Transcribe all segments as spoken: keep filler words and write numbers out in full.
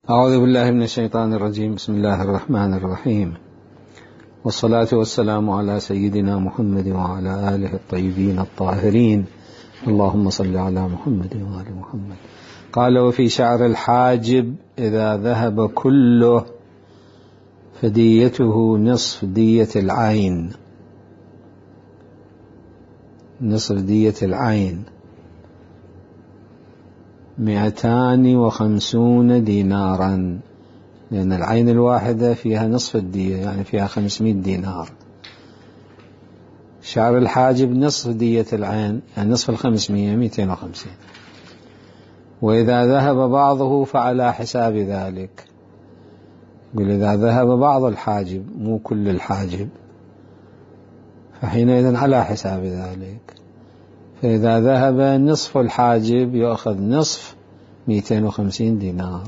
أعوذ بالله من الشيطان الرجيم. بسم الله الرحمن الرحيم، والصلاة والسلام على سيدنا محمد وعلى آله الطيبين الطاهرين، اللهم صل على محمد وآل محمد. قال: وفي شعر الحاجب إذا ذهب كله فديته نصف دية العين، نصف دية العين مئتان وخمسون دينارا، لأن العين الواحدة فيها نصف الدية، يعني فيها خمسمائة دينار. شعر الحاجب نصف دية العين، يعني نصف الخمسمائة مئتين وخمسين. وإذا ذهب بعضه فعلى حساب ذلك. يقول إذا ذهب بعض الحاجب مو كل الحاجب فحينئذ على حساب ذلك. فإذا ذهب نصف الحاجب يأخذ نصف مئتين وخمسين دينار،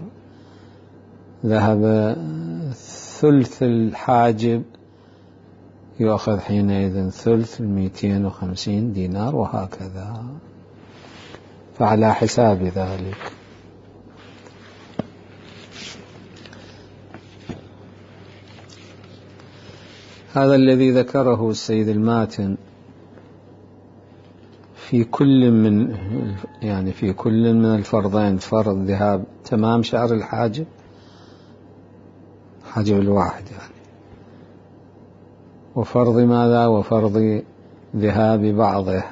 ذهب ثلث الحاجب يأخذ حينئذ ثلث مئتين وخمسين دينار، وهكذا فعلى حساب ذلك. هذا الذي ذكره السيد الماتن في كل من يعني في كل من الفرضين، فرض ذهاب تمام شعر الحاجب، حاجب الواحد يعني، وفرض ماذا؟ وفرض ذهاب بعضه.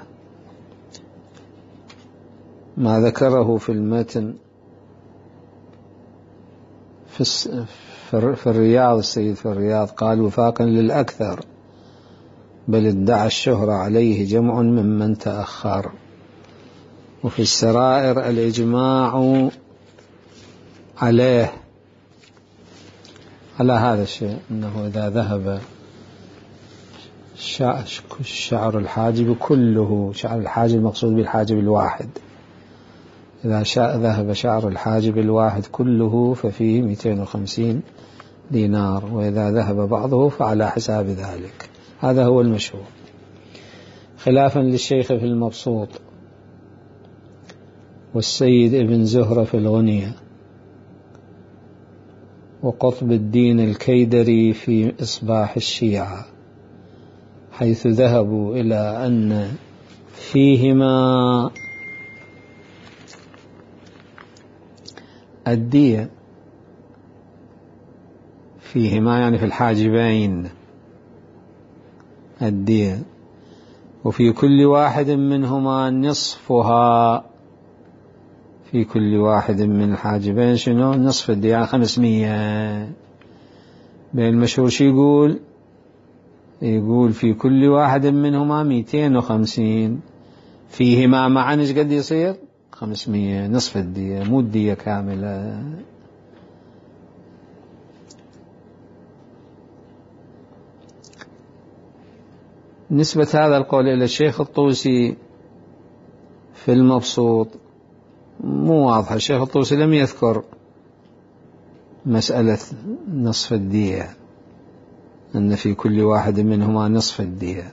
ما ذكره في المتن في, في الرياض، السيد في الرياض قال: وفاقا للأكثر، بل ادعى الشهرة عليه جمع ممن تأخر. وفي السرائر الإجماع عليه، على هذا الشيء، أنه إذا ذهب شعر الحاجب كله، شعر الحاجب مقصود بالحاجب الواحد، إذا ذهب شعر الحاجب الواحد كله ففيه مئتين وخمسين دينار، وإذا ذهب بعضه فعلى حساب ذلك. هذا هو المشهور، خلافا للشيخ في المبسوط والسيد ابن زهرة في الغنية وقطب الدين الكيدري في إصباح الشيعة، حيث ذهبوا إلى أن فيهما الدية، فيهما يعني في الحاجبين الدية، وفي كل واحد منهما نصفها، في كل واحد من الحاجبين شنو؟ نصف الدية، خمسمية. بين المشهور شي يقول؟ يقول في كل واحد منهما مئتين وخمسين، فيهما معا ايش قد يصير؟ خمسمية، نصف الدية، مو الدية كاملة. نسبة هذا القول إلى الشيخ الطوسي في المبسوط مو واضحة. الشيخ الطوسي لم يذكر مسألة نصف الدية، أن في كل واحد منهما نصف الدية،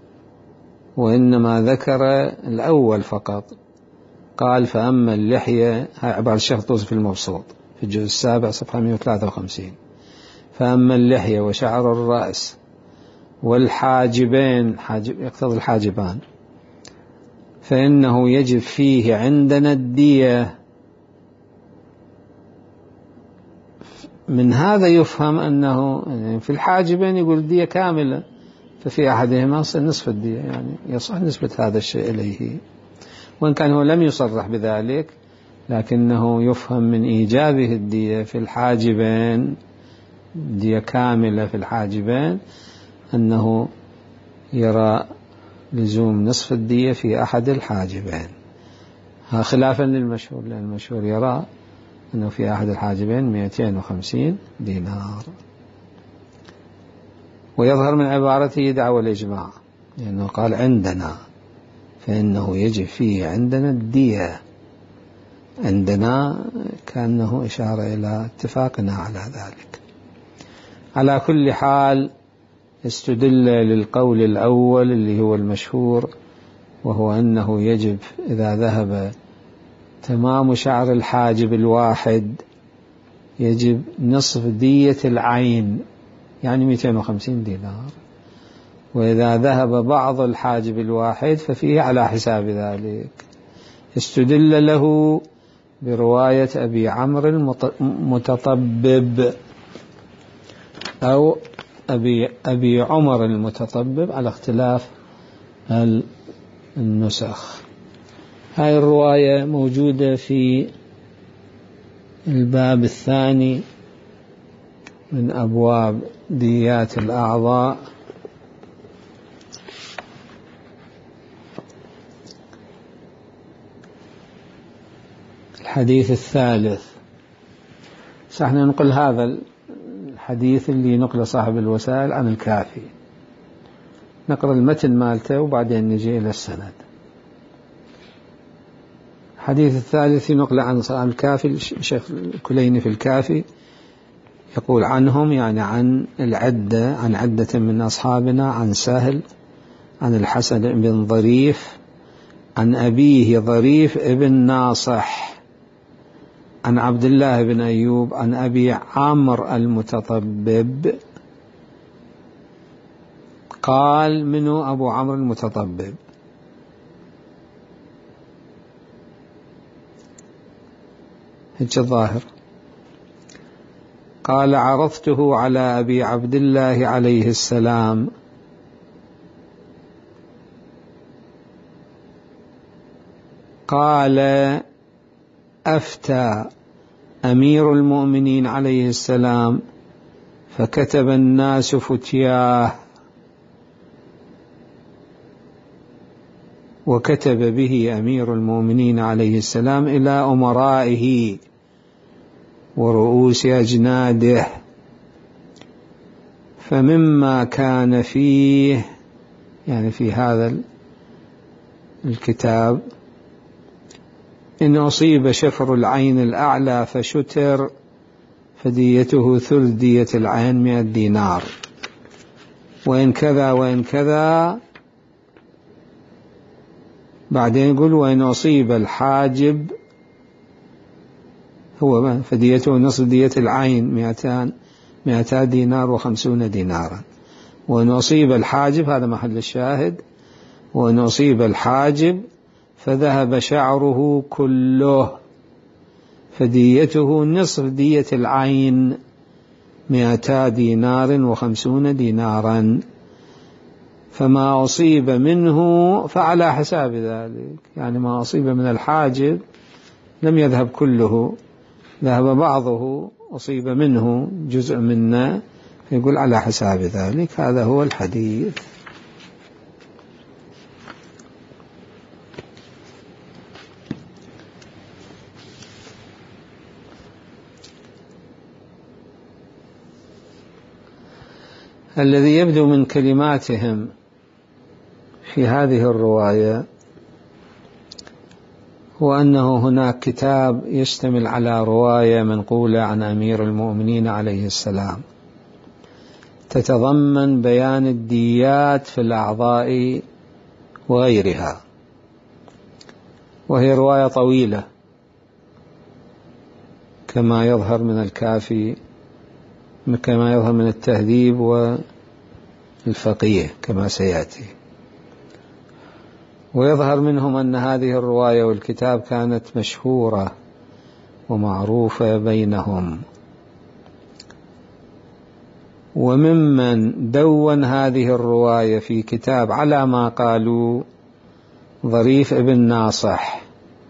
وإنما ذكر الأول فقط. قال: فأما اللحية، هاي عبارة الشيخ الطوسي في المبسوط في الجزء السابع صفحة مئة وثلاثة وخمسين: فأما اللحية وشعر الرأس والحاجبين، حاجب يقتضي الحاجبان، فإنه يجب فيه عندنا الدية. من هذا يفهم أنه في الحاجبين يقول الدية كاملة، ففي أحدهما نصف الدية، يعني يصح نسبة هذا الشيء إليه، وإن كان هو لم يصرح بذلك، لكنه يفهم من إيجابه الدية في الحاجبين، دية كاملة في الحاجبين، أنه يرى لزوم نصف الدية في أحد الحاجبين، خلافا للمشهور، لأن المشهور يرى أنه في أحد الحاجبين مئتين وخمسين دينار. ويظهر من عبارته دعوى الإجماع، لأنه قال عندنا، فإنه يجب فيه عندنا الدية. عندنا كأنه إشارة إلى اتفاقنا على ذلك. على كل حال استدل للقول الأول اللي هو المشهور، وهو أنه يجب إذا ذهب تمام شعر الحاجب الواحد يجب نصف دية العين يعني مئتين وخمسين دينار، وإذا ذهب بعض الحاجب الواحد ففيه على حساب ذلك. استدل له برواية أبي عمرو المتطبب أو أبي, أبي عمر المتطبب على اختلاف النسخ. هاي الرواية موجودة في الباب الثاني من أبواب ديات الأعضاء، الحديث الثالث. ساحنا ننقل هذا الحديث اللي نقل صاحب الوسائل عن الكافي، نقرأ المتن مالته وبعدين نجي إلى السند. الحديث الثالث نقل عن صاحب الكافي الشيخ الكليني في الكافي، يقول عنهم يعني عن العدة، عن عدة من أصحابنا، عن سهل، عن الحسن بن ظريف، عن أبيه ظريف ابن ناصح، عن عبد الله بن أيوب، عن أبي عمرو المتطبب قال: منه أبو عمرو المتطبب؟ هيك الظاهر. قال: عرضته على أبي عبد الله عليه السلام قال: أفتى أمير المؤمنين عليه السلام فكتب الناس فتياه، وكتب به أمير المؤمنين عليه السلام إلى أمرائه ورؤوس أجناده، فمما كان فيه يعني في هذا الكتاب: إن أصيب شفر العين الأعلى فشتر فديته ثلث دية العين مئة دينار، وإن كذا وإن كذا. بعدين يقول: وإن أصيب الحاجب هو فديته نصف دية العين مئتان مئتا دينار وخمسون دينارا، وإن أصيب الحاجب، هذا محل الشاهد، وإن أصيب الحاجب فذهب شعره كله فديته نصف دية العين مئتا دينار وخمسون دينارا، فما أصيب منه فعلى حساب ذلك. يعني ما أصيب من الحاجب لم يذهب كله، ذهب بعضه، أصيب منه جزء منه، فيقول على حساب ذلك. هذا هو الحديث. الذي يبدو من كلماتهم في هذه الرواية هو أنه هناك كتاب يشتمل على رواية منقولة عن أمير المؤمنين عليه السلام تتضمن بيان الديات في الأعضاء وغيرها، وهي رواية طويلة كما يظهر من الكافي، كما يظهر من التهذيب والفقيه كما سيأتي. ويظهر منهم أن هذه الرواية والكتاب كانت مشهورة ومعروفة بينهم. وممن دون هذه الرواية في كتاب على ما قالوا ظريف ابن ناصح.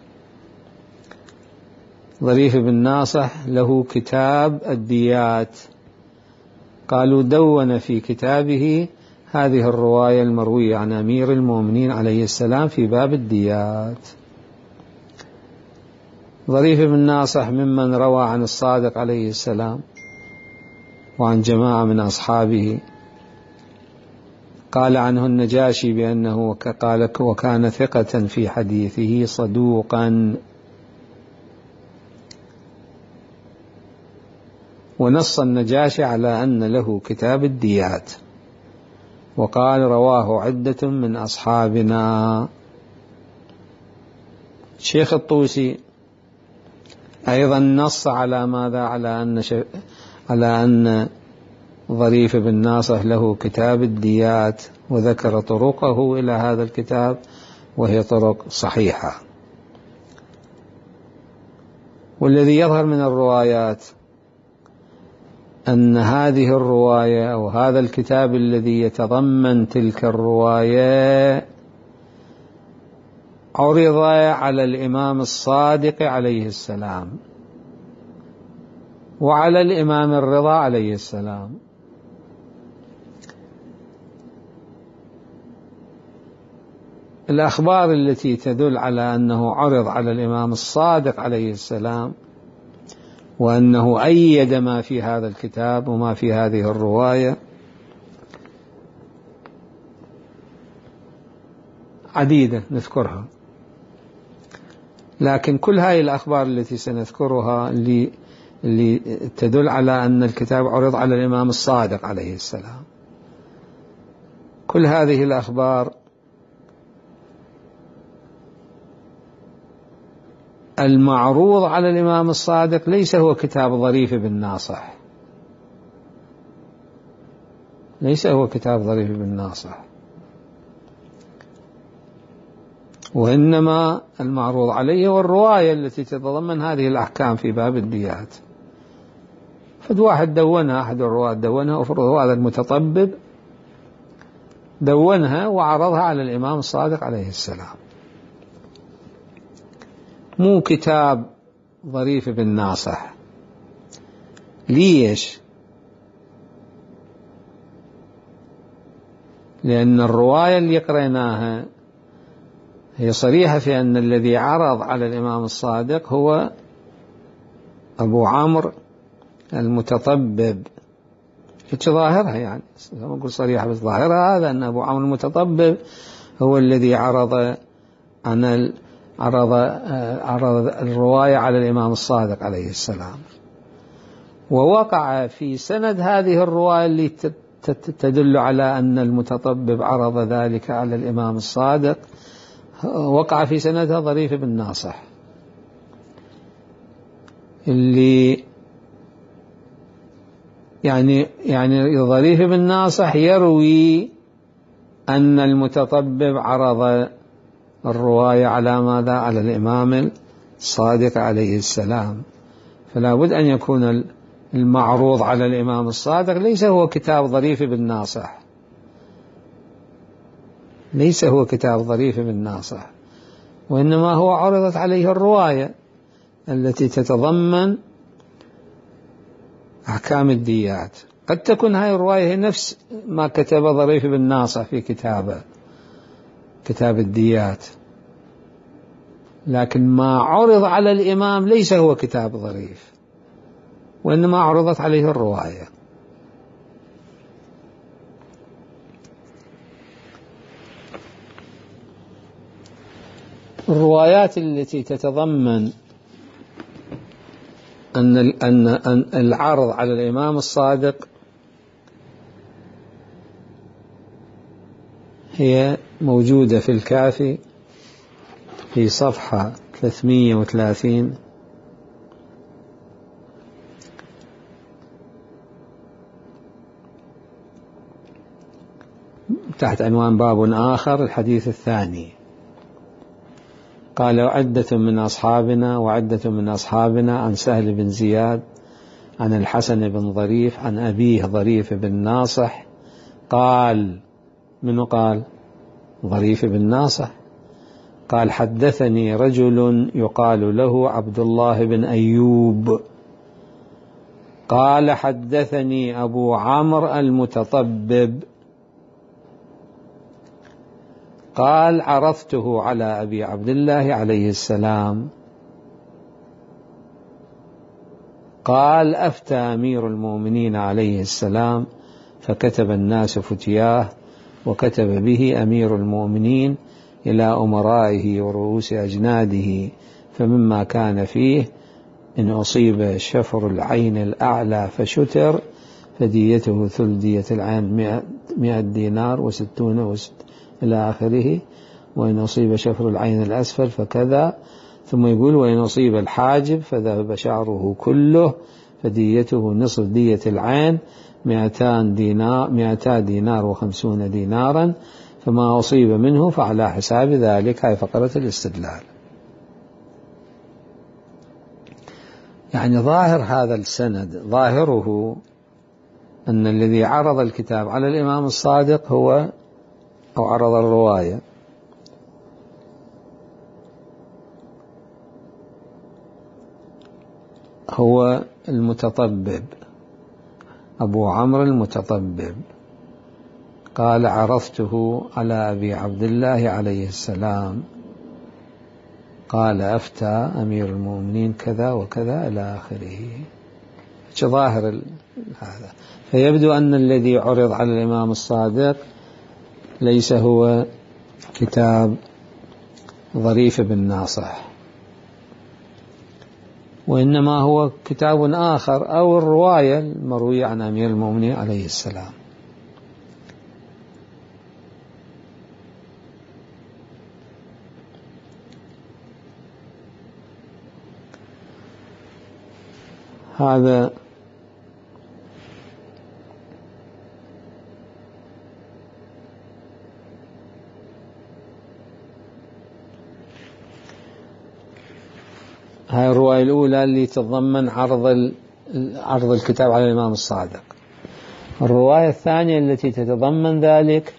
ظريف ابن ناصح له كتاب الديات، قالوا دون في كتابه هذه الرواية المروية عن أمير المؤمنين عليه السلام في باب الديات. ظريف بن ناصح ممن روى عن الصادق عليه السلام وعن جماعة من أصحابه. قال عنه النجاشي بأنه قال: وكان ثقة في حديثه صدوقا. ونص النجاشي على أن له كتاب الديات، وقال: رواه عدة من أصحابنا. الشيخ الطوسي أيضا نص على ماذا؟ على أن ش... على أن ظريف بن ناصح له كتاب الديات، وذكر طرقه إلى هذا الكتاب وهي طرق صحيحة. والذي يظهر من الروايات أن هذه الرواية أو هذا الكتاب الذي يتضمن تلك الرواية عرض على الإمام الصادق عليه السلام وعلى الإمام الرضا عليه السلام. الأخبار التي تدل على أنه عرض على الإمام الصادق عليه السلام وأنه أيد ما في هذا الكتاب وما في هذه الرواية عديدة نذكرها، لكن كل هذه الأخبار التي سنذكرها اللي, اللي تدل على أن الكتاب عرض على الإمام الصادق عليه السلام، كل هذه الأخبار المعروض على الإمام الصادق ليس هو كتاب ظريف بن ناصح، ليس هو كتاب ظريف بن ناصح، وإنما المعروض عليه والرواية التي تتضمن هذه الأحكام في باب الديات. فد واحد دونها، أحد الرواة دونها، وفرض هذا المتطبب دونها وعرضها على الإمام الصادق عليه السلام، مو كتاب ظريف بن ناصح. ليش؟ لأن الرواية اللي قرأناها هي صريحة في أن الذي عرض على الإمام الصادق هو أبو عمرو المتطبب. هيك ظاهرها، يعني ما أقول صريحة بس ظاهرها هذا أن أبو عمرو المتطبب هو الذي عرض عن ال عرض عرض الرواية على الإمام الصادق عليه السلام. ووقع في سند هذه الرواية اللي تدل على أن المتطبب عرض ذلك على الإمام الصادق، وقع في سندها ظريف بن ناصح، اللي يعني يعني ظريف بن ناصح يروي أن المتطبب عرض الرواية على ماذا؟ على الإمام الصادق عليه السلام. فلا بد أن يكون المعروض على الإمام الصادق ليس هو كتاب ظريف بن ناصح، ليس هو كتاب ظريف بن ناصح، وإنما هو عرضت عليه الرواية التي تتضمن أحكام الديات. قد تكون هذه الرواية هي نفس ما كتب ظريف بن ناصح في كتابه كتاب الديات، لكن ما عرض على الإمام ليس هو كتاب ظريف، وإنما عرضت عليه الرواية. الروايات التي تتضمن أن أن العرض على الإمام الصادق هي موجودة في الكافي في صفحة ثلاثمئة وثلاثين تحت عنوان باب آخر، الحديث الثاني. قال: وعدة من أصحابنا وعدة من أصحابنا عن سهل بن زياد عن الحسن بن ظريف عن أبيه ظريف بن ناصح قال. من قال؟ ظريف بن ناصح. قال: حدثني رجل يقال له عبد الله بن أيوب قال: حدثني أبو عمرو المتطبب قال: عرضته على أبي عبد الله عليه السلام قال: أفتى أمير المؤمنين عليه السلام فكتب الناس فتياه، وكتب به أمير المؤمنين إلى أمرائه ورؤوس أجناده، فمما كان فيه: إن أصيب شفر العين الأعلى فشتر فديته ثلث دية العين مئة دينار وستون وست إلى آخره، وإن أصيب شفر العين الأسفل فكذا، ثم يقول وإن أصيب الحاجب فذهب شعره كله فديته نصف دية العين مئتان دينار مئتا دينار وخمسون دينارا، فما أصيب منه فعلى حساب ذلك. هاي فقرة الاستدلال. يعني ظاهر هذا السند ظاهره أن الذي عرض الكتاب على الإمام الصادق هو أو عرض الرواية هو المتطبب أبو عمرو المتطبب. قال عرضته على أبي عبد الله عليه السلام، قال أفتى أمير المؤمنين كذا وكذا إلى آخره. ظاهر هذا. فيبدو أن الذي عرض على الإمام الصادق ليس هو كتاب ظريف بن ناصح، وإنما هو كتاب آخر أو الرواية المروية عن أمير المؤمنين عليه السلام. هذا هاي الرواية الأولى اللي تتضمن عرض عرض الكتاب على الإمام الصادق. الرواية الثانية التي تتضمن ذلك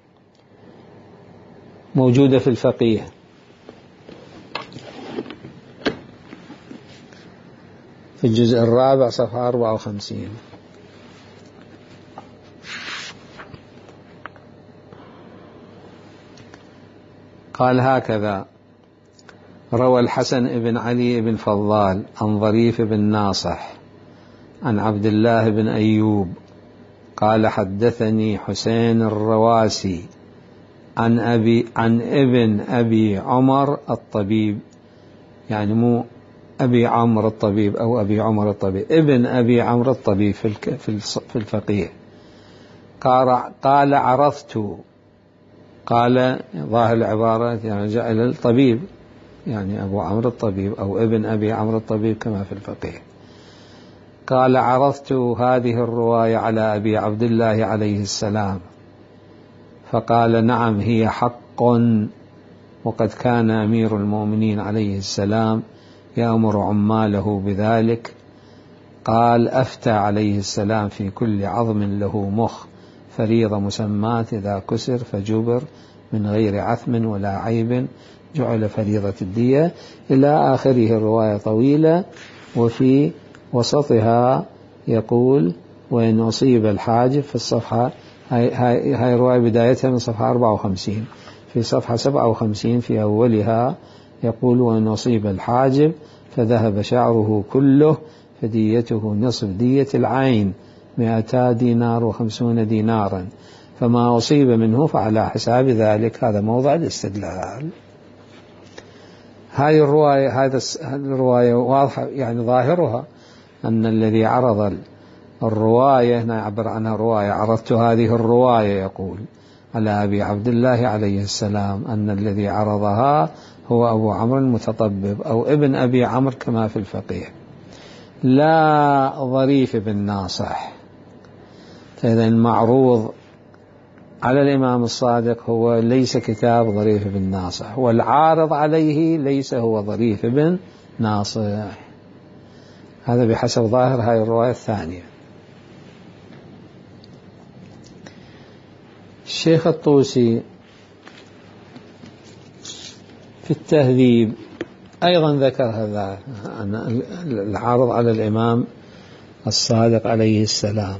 موجودة في الفقيه، في الجزء الرابع صفحة أربعة وخمسين. قال هكذا: روى الحسن بن علي بن فضال عن ظريف بن ناصح عن عبد الله بن أيوب قال حدثني حسين الرواسي عن أبي عن ابن أبي عمر الطبيب، يعني مو أبي عمرو الطبيب أو أبي عمر الطبيب، ابن أبي عمرو الطبيب في في الفقيه. قال عرفت، قال ظاهر العبارة يعني جاء إلى الطبيب، يعني أبو عمرو الطبيب أو ابن أبي عمرو الطبيب كما في الفقيه. قال عرضت هذه الرواية على أبي عبد الله عليه السلام فقال نعم هي حق، وقد كان أمير المؤمنين عليه السلام يأمر عماله بذلك. قال أفتى عليه السلام في كل عظم له مخ فريضة مسمات إذا كسر فجبر من غير عثم ولا عيب جعل فريضة الدية إلى آخره. الرواية طويلة، وفي وسطها يقول وإن أصيب الحاجب في الصفحة، هاي, هاي, هاي الرواية بدايتها من صفحة أربعة وخمسين، في صفحة سبعة وخمسين في أولها يقول وإن أصيب الحاجب فذهب شعره كله فديته نصف دية العين مئتا دينار وخمسون دينارا، فما أصيب منه فعلى حساب ذلك. هذا موضع الاستدلال. هذه الرواية هذا الرواية واضحة، يعني ظاهرها أن الذي عرض الرواية نعبر عنها رواية عرضت هذه الرواية يقول على أبي عبد الله عليه السلام أن الذي عرضها هو أبو عمرو المتطبب أو ابن أبي عمرو كما في الفقيه، لا ظريف بن ناصح. فإذا المعروض على الإمام الصادق هو ليس كتاب ظريف بن ناصح، والعارض عليه ليس هو ظريف بن ناصح. هذا بحسب ظاهر هذه الرواية الثانية. الشيخ الطوسي في التهذيب أيضا ذكر هذا أن العارض على الإمام الصادق عليه السلام.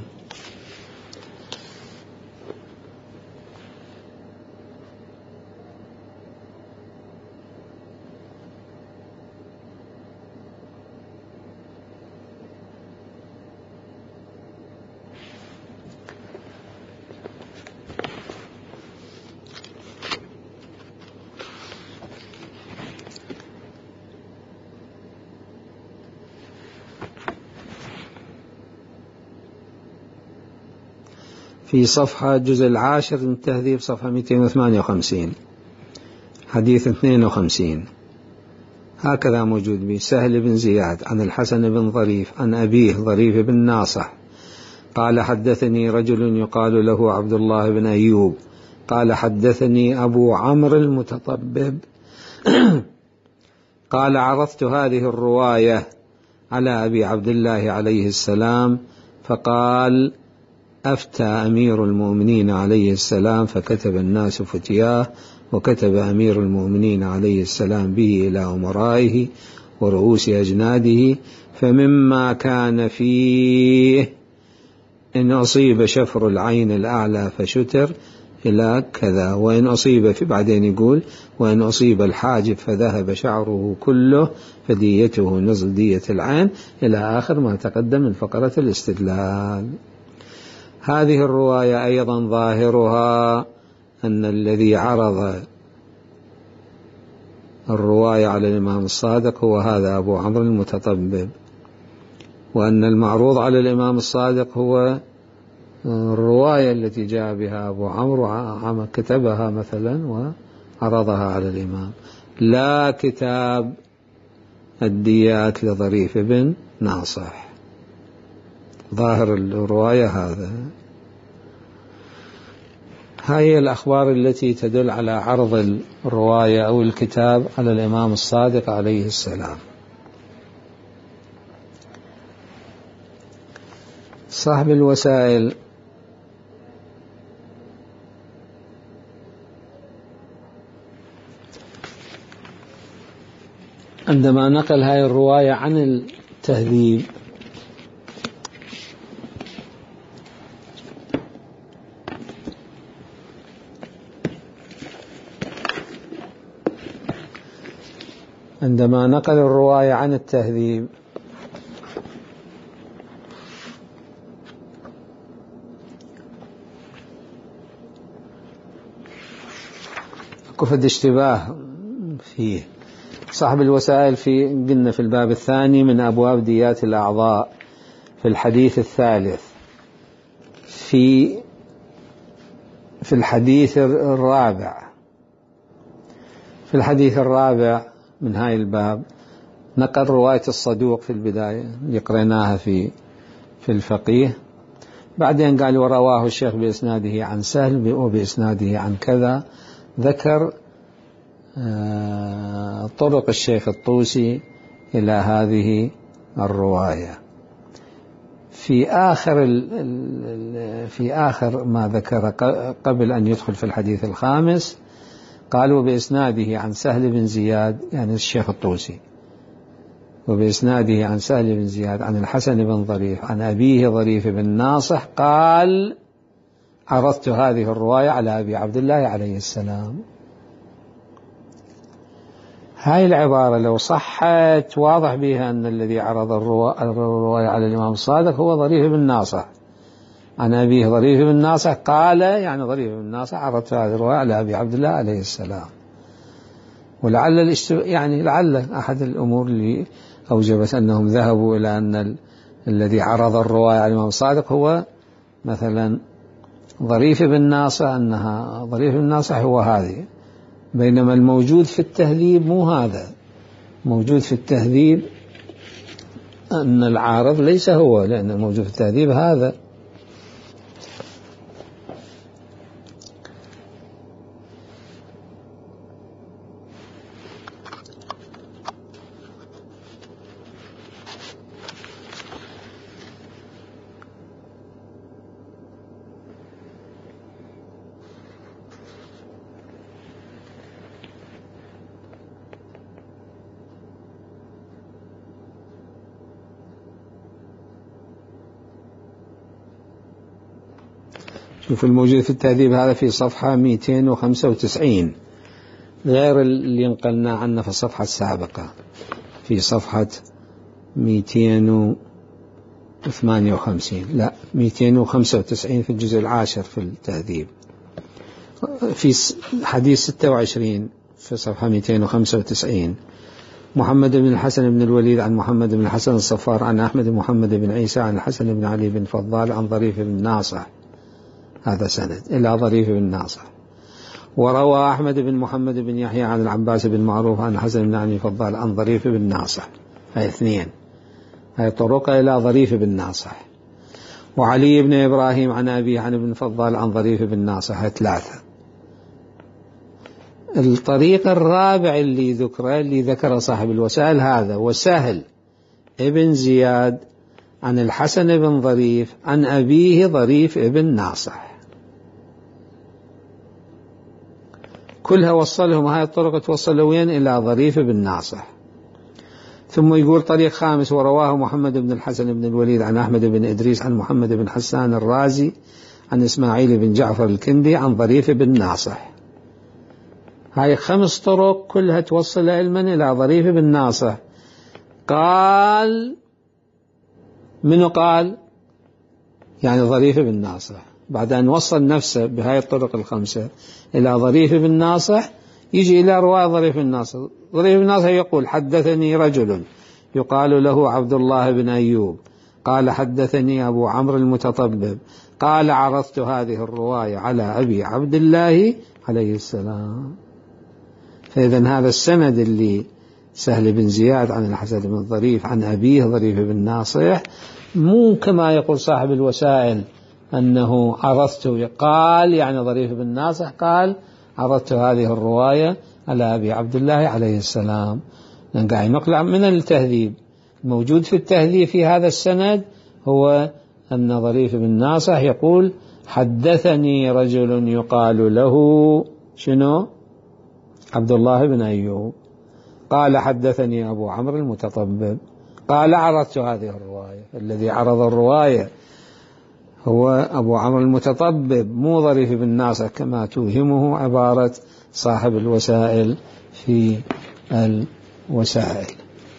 في صفحة الجزء العاشر من التهذيب صفحة مئتين وثمانية وخمسين حديث اثنين وخمسين هكذا موجود به سهل بن زياد عن الحسن بن ظريف عن أبيه ظريف بن ناصح قال حدثني رجل يقال له عبد الله بن أيوب قال حدثني أبو عمرو المتطبب قال عرضت هذه الرواية على أبي عبد الله عليه السلام فقال أفتى أمير المؤمنين عليه السلام فكتب الناس فتياه وكتب أمير المؤمنين عليه السلام به إلى أمرائه ورؤوس أجناده فمما كان فيه إن أصيب شفر العين الأعلى فشتر إلى كذا وإن أصيب في بعدين يقول وإن أصيب الحاجب فذهب شعره كله فديته نصف دية العين إلى آخر ما تقدم من فقرة الاستدلال. هذه الرواية أيضا ظاهرها أن الذي عرض الرواية على الإمام الصادق هو هذا أبو عمرو المتطبب، وأن المعروض على الإمام الصادق هو الرواية التي جاء بها أبو عمرو كتبها مثلا وعرضها على الإمام، لا كتاب الديات لظريف بن ناصح. ظاهر الرواية هذا. هاي الأخبار التي تدل على عرض الرواية أو الكتاب على الإمام الصادق عليه السلام. صاحب الوسائل عندما نقل هاي الرواية عن التهذيب عندما نقل الرواية عن التهذيب كفد اشتباه فيه. صاحب الوسائل في قلنا في الباب الثاني من أبواب ديات الأعضاء في الحديث الثالث في في الحديث الرابع في الحديث الرابع من هاي الباب نقل رواية الصدوق في البداية اللي قريناها في في الفقيه، بعدين قال ورواه الشيخ بإسناده عن سهل وبإسناده عن كذا، ذكر طرق الشيخ الطوسي إلى هذه الرواية. في آخر في آخر ما ذكر قبل أن يدخل في الحديث الخامس قال وبإسناده عن سهل بن زياد يعني الشيخ الطوسي وبإسناده عن سهل بن زياد عن الحسن بن ظريف عن أبيه ظريف بن ناصح قال عرضت هذه الرواية على أبي عبد الله عليه السلام. هاي العبارة لو صحت واضح بها أن الذي عرض الرواية على الإمام الصادق هو ظريف بن ناصح عن أبيه ظريف بن ناصح قال يعني ظريف بن ناصح عرضت هذه الرواية على أبي عبد الله عليه السلام. ولعل الاشتباه يعني لعل أحد الأمور اللي أوجبت أنهم ذهبوا إلى أن ال... الذي عرض الرواية على الإمام الصادق هو مثلا ظريف بن ناصح أنها ظريف بن ناصح هو هذه، بينما الموجود في التهذيب مو هذا. موجود في التهذيب أن العارض ليس هو، لأن الموجود في التهذيب هذا. شوف الموجود في التهذيب هذا في صفحة مئتين وخمسة وتسعين غير اللي نقلنا عنه في الصفحة السابقة في صفحة مئتين وثمانية وخمسين لا مئتين وخمسة وتسعين في الجزء العاشر في التهذيب. في حديث ستة وعشرين في صفحة مئتين وخمسة وتسعين محمد بن الحسن بن الوليد عن محمد بن الحسن الصفار عن أحمد بن محمد بن عيسى عن الحسن بن علي بن فضال عن ظريف بن ناصح، هذا سند إلى ظريف بن ناصح. وروى أحمد بن محمد بن يحيى عن العباس بن معروف عن حسن بن علي فضال عن ظريف بن ناصح. هاي اثنين، هاي طرق إلى ظريف بن ناصح. وعلي بن إبراهيم عن أبي عن ابن فضال عن ظريف بن ناصح. هاي ثلاثة. الطريق الرابع اللي ذكره اللي ذكر صاحب الوسائل هذا، وسهل ابن زياد عن الحسن بن ظريف عن أبيه ظريف ابن ناصح. كلها وصلهم هاي الطرق توصل وين؟ إلى ظريف بن ناصح. ثم يقول طريق خامس ورواه محمد بن الحسن بن الوليد عن أحمد بن إدريس عن محمد بن حسان الرازي عن إسماعيل بن جعفر الكندي عن ظريف بن ناصح. هاي خمس طرق كلها توصل علما إلى ظريف بن ناصح. قال منو قال؟ يعني ظريف بن ناصح. بعد أن وصل نفسه بهاي الطرق الخمسة إلى ظريف بن ناصح يجي إلى رواية ظريف بن ناصح. ظريف بن ناصح يقول حدثني رجل يقال له عبد الله بن أيوب قال حدثني أبو عمرو المتطبب قال عرضت هذه الرواية على أبي عبد الله عليه السلام. فإذا هذا السند اللي سهل بن زياد عن الحسن بن ظريف عن أبيه ظريف بن ناصح مو كما يقول صاحب الوسائل أنه عرضت، قال يعني ظريف بن ناصح قال عرضت هذه الرواية على أبي عبد الله عليه السلام. لأن قاعد نقلع من التهذيب. موجود في التهذيب في هذا السند هو أن ظريف بن ناصح يقول حدثني رجل يقال له شنو؟ عبد الله بن أيوب قال حدثني أبو عمرو المتطبب قال عرضت هذه الرواية. الذي عرض الرواية هو أبو عمرو المتطبب مو ظريف بن ناصح كما توهمه عبارة صاحب الوسائل في الوسائل.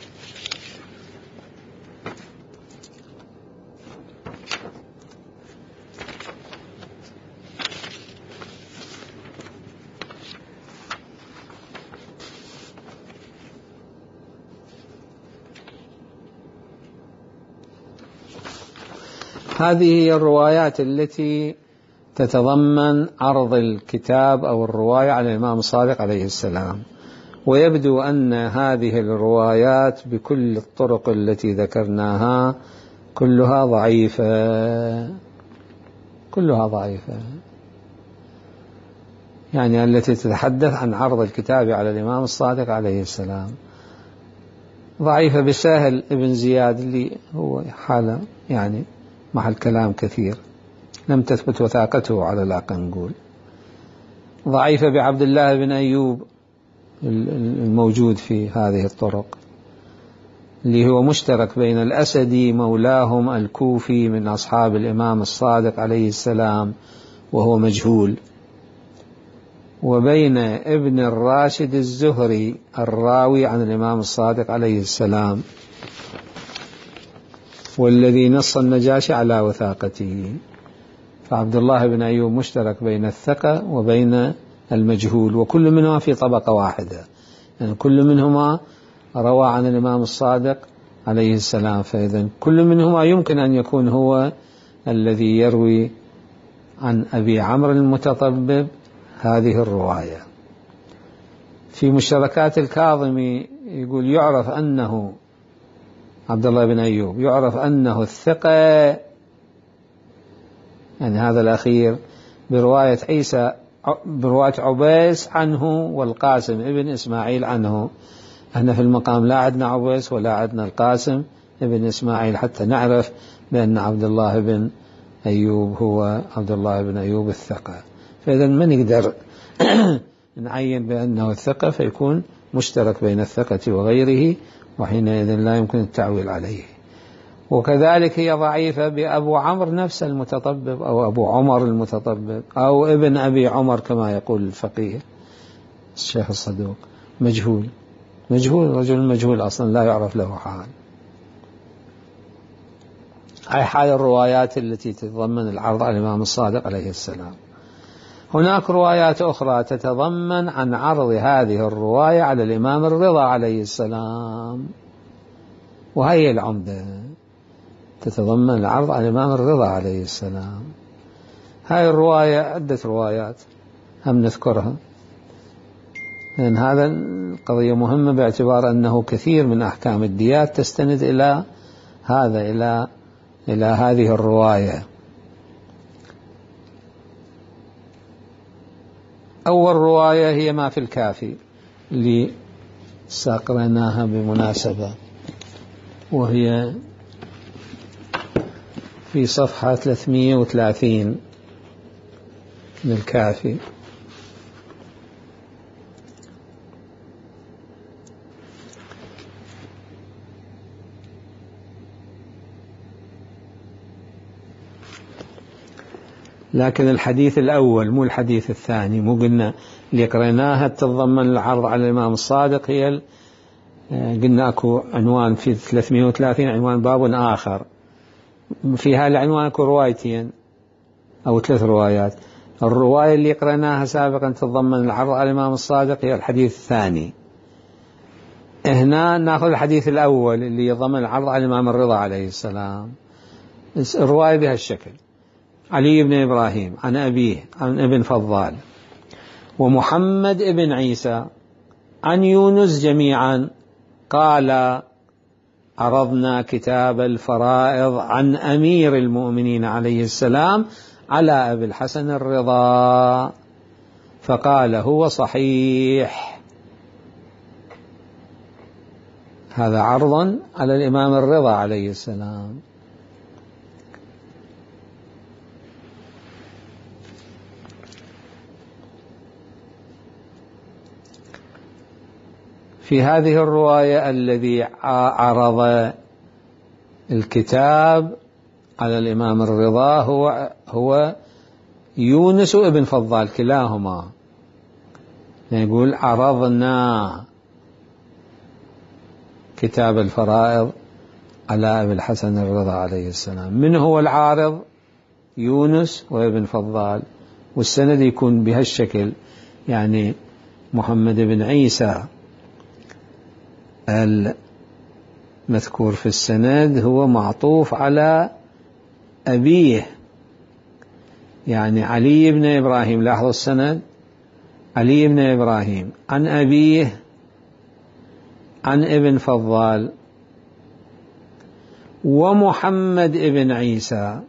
هذه هي الروايات التي تتضمن عرض الكتاب أو الرواية على الإمام الصادق عليه السلام. ويبدو أن هذه الروايات بكل الطرق التي ذكرناها كلها ضعيفة، كلها ضعيفة، يعني التي تتحدث عن عرض الكتاب على الإمام الصادق عليه السلام ضعيفة. بسهل ابن زياد اللي هو حالة يعني مع الكلام كثير لم تثبت وثاقته على الأقل نقول. ضعيفة بعبد الله بن أيوب الموجود في هذه الطرق اللي هو مشترك بين الأسدي مولاهم الكوفي من أصحاب الإمام الصادق عليه السلام وهو مجهول، وبين ابن الراشد الزهري الراوي عن الإمام الصادق عليه السلام والذي نص النجاشي على وثاقته. فعبد الله بن أيوب مشترك بين الثقة وبين المجهول، وكل منهما في طبقة واحدة، يعني كل منهما روى عن الإمام الصادق عليه السلام. فإذا كل منهما يمكن أن يكون هو الذي يروي عن أبي عمرو المتطبب هذه الرواية. في مشتركات الكاظمي يقول يعرف أنه عبد الله بن أيوب يعرف أنه الثقة، يعني هذا الأخير برواية عيسى برواية عبيس عنه والقاسم ابن إسماعيل عنه. احنا في المقام لا عدنا عبيس ولا عدنا القاسم ابن إسماعيل حتى نعرف بأن عبد الله بن أيوب هو عبد الله بن أيوب الثقة. فإذا ما نقدر نعين بأنه الثقة، فيكون مشترك بين الثقة وغيره، وحينئذ لا يمكن التعويل عليه. وكذلك هي ضعيفة بأبو عمرو نفس المتطبب أو أبو عمر المتطبب أو ابن أبي عمر كما يقول الفقيه الشيخ الصدوق، مجهول مجهول رجل مجهول أصلا لا يعرف له حال. هاي حال الروايات التي تتضمن العرض على الإمام الصادق عليه السلام. هناك روايات أخرى تتضمن عن عرض هذه الرواية على الإمام الرضا عليه السلام، وهي العمدة، تتضمن العرض على الإمام الرضا عليه السلام. هاي الرواية عدة روايات هم نذكرها. لأن هذا القضية مهمة باعتبار أنه كثير من أحكام الديات تستند إلى هذا إلى إلى هذه الرواية. أول رواية هي ما في الكافي اللي ساقرناها بمناسبة، وهي في صفحة ثلاثمائة وثلاثين من الكافي. لكن الحديث الأول مو الحديث الثاني، مو قلنا اللي قريناها تتضمن العرض على الإمام الصادق، هي قلنا أكو عنوان في ثلاثمائة وثلاثين عنوان باب آخر، في هذا العنوان أكو روايتين أو ثلاث روايات. الرواية اللي قريناها سابقا تتضمن العرض على الإمام الصادق هي الحديث الثاني. هنا نأخذ الحديث الأول اللي يضمن العرض على الإمام الرضا عليه السلام. الرواية بهالشكل: علي بن إبراهيم عن أبيه عن ابن فضال ومحمد ابن عيسى عن يونس جميعا قال: عرضنا كتاب الفرائض عن أمير المؤمنين عليه السلام على أبي الحسن الرضا فقال هو صحيح. هذا عرض على الإمام الرضا عليه السلام. في هذه الرواية الذي عرض الكتاب على الإمام الرضا هو هو يونس وابن فضال كلاهما. يقول: عرضنا كتاب الفرائض على أبي الحسن الرضا عليه السلام. من هو العارض؟ يونس وابن فضال، والسند يكون بهالشكل، يعني محمد بن عيسى المذكور في السند هو معطوف على أبيه، يعني علي بن إبراهيم. لاحظوا السند: علي بن إبراهيم عن أبيه عن ابن فضال ومحمد ابن عيسى،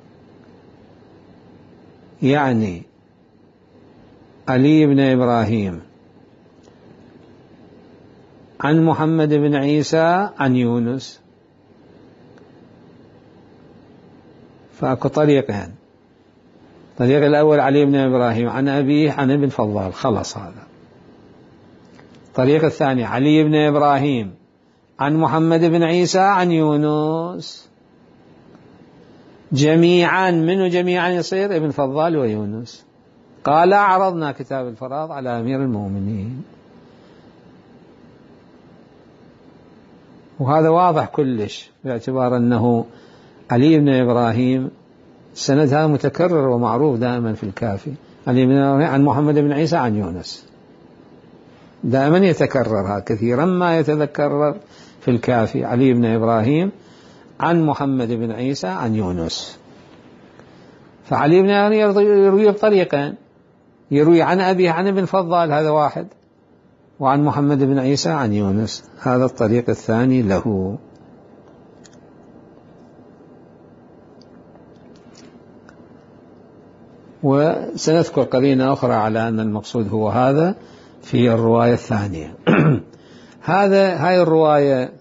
يعني علي بن إبراهيم عن محمد بن عيسى عن يونس. فأكو طريقين: الطريق الأول علي بن إبراهيم عن أبيه عن ابن فضال، خلص هذا. الطريق الثاني علي بن إبراهيم عن محمد بن عيسى عن يونس جميعا. منه جميعا يصير ابن فضال ويونس. قال: عرضنا كتاب الفرائض على أمير المؤمنين. وهذا واضح كلش باعتبار أنه علي بن إبراهيم سندها متكرر ومعروف دائما في الكافي. علي بن إبراهيم عن محمد بن عيسى عن يونس، دائما يتكررها كثيرا ما يتذكر في الكافي. علي بن إبراهيم عن محمد بن عيسى عن يونس. فعلي بن إبراهيم يروي بطريقين: يروي عن أبيه عن ابن فضال، هذا واحد، وعن محمد بن عيسى عن يونس، هذا الطريق الثاني له. وسنذكر قرينة أخرى على أن المقصود هو هذا في الرواية الثانية. هذا هاي الرواية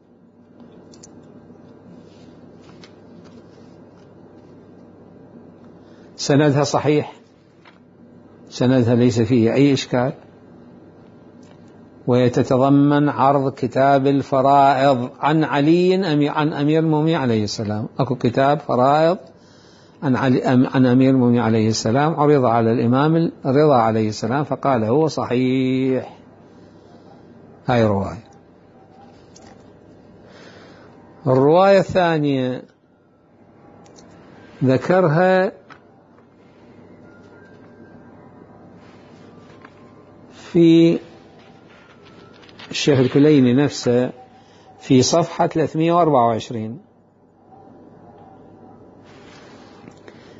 سندها صحيح، سندها ليس فيه أي إشكال، ويتتضمن عرض كتاب الفرائض عن علي عن أمير المؤمنين عليه السلام. أكو كتاب فرائض عن, علي عن أمير المؤمنين عليه السلام عرض على الإمام الرضا عليه السلام فقال هو صحيح. هاي رواية. الرواية الثانية ذكرها في الشيخ الكليني نفسه في صفحة ثلاثمائة وأربعة وعشرين،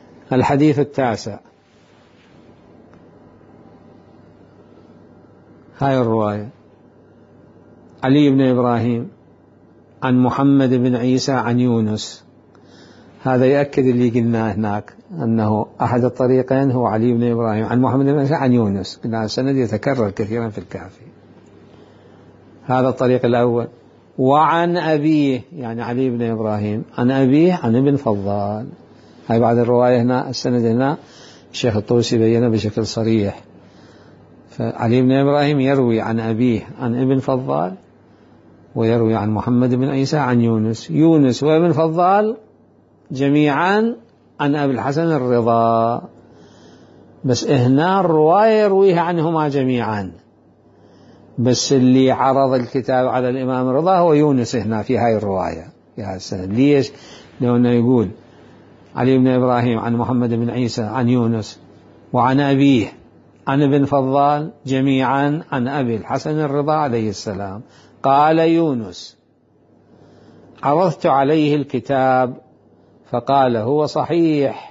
الحديث التاسع. هاي الرواية. علي بن إبراهيم عن محمد بن عيسى عن يونس، هذا يأكد اللي قلناه هناك أنه أحد الطريقين هو علي بن إبراهيم عن محمد بن عيسى عن يونس، قلنا السند يتكرر كثيرا في الكافي. هذا الطريق الأول. وعن أبيه يعني علي بن إبراهيم عن أبيه عن ابن فضال. هاي بعد الرواية هنا السند هنا الشيخ الطوسي بيّنه بشكل صريح. فعلي بن إبراهيم يروي عن أبيه عن ابن فضال، ويروي عن محمد بن عيسى عن يونس. يونس وابن فضال جميعا عن أبي الحسن الرضا، بس هنا الرواية يرويها عنهما جميعا، بس اللي عرض الكتاب على الإمام الرضا هو يونس هنا في هاي الرواية في هذا السند. ليش؟ لأنه يقول علي بن إبراهيم عن محمد بن عيسى عن يونس وعن أبيه عن ابن فضال جميعا عن أبي الحسن الرضا عليه السلام. قال يونس: عرضت عليه الكتاب فقال هو صحيح.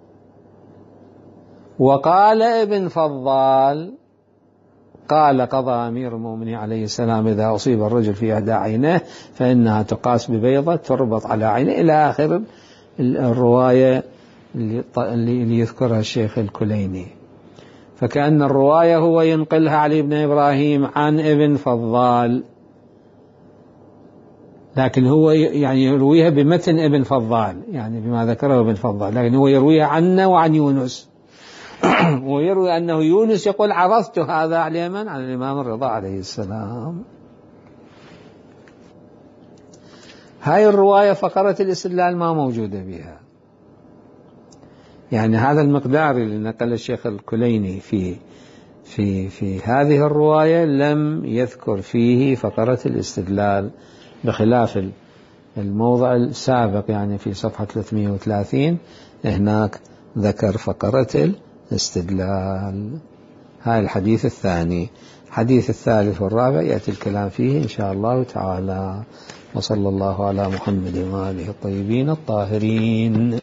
وقال ابن فضال: قال قضى أمير المؤمنين عليه السلام إذا أصيب الرجل في إحدى عينيه فإنها تقاس ببيضة تربط على عينه، إلى آخر الرواية اللي يذكرها الشيخ الكليني. فكأن الرواية هو ينقلها علي بن إبراهيم عن ابن فضال، لكن هو يعني يرويها بمتن ابن فضال، يعني بما ذكره ابن فضال، لكن هو يرويها عنه وعن يونس. ويروي أنه يونس يقول: عرضت هذا على من؟ على الإمام الرضا عليه السلام. هاي الرواية فقرة الاستدلال ما موجودة بها، يعني هذا المقدار اللي نقل الشيخ الكليني في في في هذه الرواية لم يذكر فيه فقرة الاستدلال، بخلاف الموضع السابق يعني في صفحة ثلاثمائة وثلاثين هناك ذكر فقرة الاستدلال. هاي الحديث الثاني. الحديث الثالث والرابع يأتي الكلام فيه إن شاء الله تعالى. وصلى الله على محمد وآله الطيبين الطاهرين.